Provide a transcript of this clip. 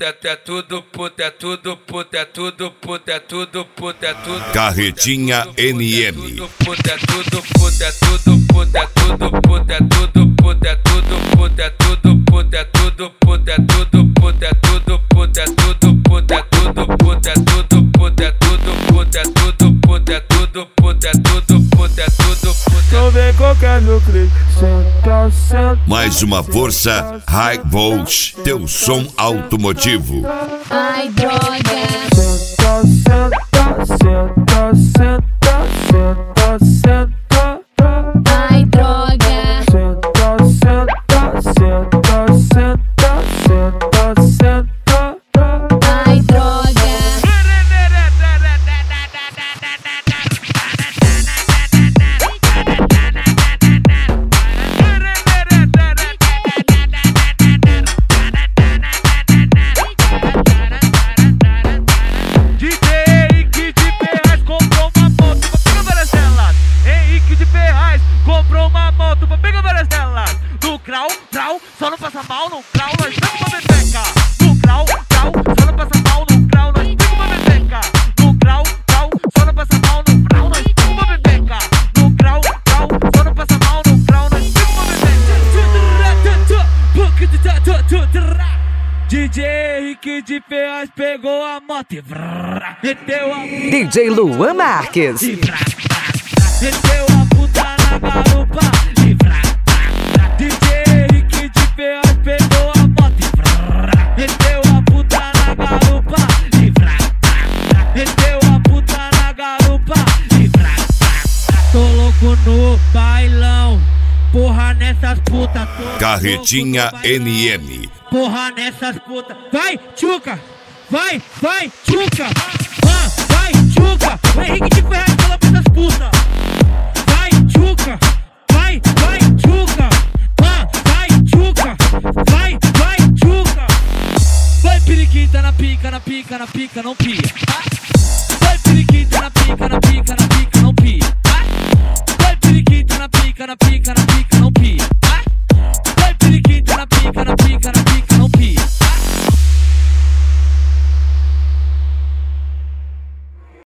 é tudo puta, é tudo puta, é tudo puta, é tudo puta, é tudo. Carretinha NM. É tudo puta, é tudo puta, é tudo puta, é tudo puta, é tudo puta, é tudo puta, é tudo puta, é tudo puta, é tudo puta, é tudo puta, é tudo puta, é tudo puta, é tudo puta, é tudo puta, é tudo puta, é tudo puta, é tudo puta. Não vem qualquer núcleo, senta, senta. Mais uma força High Volt, teu som automotivo. Ai, droga. Senta, senta, senta, senta, senta, senta. Ai, droga. Senta, senta, senta, senta, senta, senta. Ai, droga. Comprou uma moto pra pegar várias delas. No grau, grau, só não passa mal. No grau, nós pega uma beteca. No grau, grau, só não passa mal. No grau, nós pega uma beteca. No grau, grau, só não passa mal. No grau, nós pega uma beteca. No grau, grau, só não passa mal. No grau, nós pega uma beteca. DJ Henrique de Ferraz pegou a moto e meteu a DJ Luan Marques. meteu a puta na garupa e DJ Henrique de Ferraz pegou a moto e meteu a puta na garupa e meteu a puta na garupa e tô louco no bailão, porra nessas putas. Carretinha NM. Porra nessas putas. Vai, tchuca! Vai, vai, tchuca! Vai, tchuca! O Henrique de Ferraz pela essas putas. Vai, tchuca! Vai, tchuca! Vai, tchuca! Vai, tchuca! Vai, periquita na pica, na pica, na pica, não pia. Vai, periquita na pica, na pica, na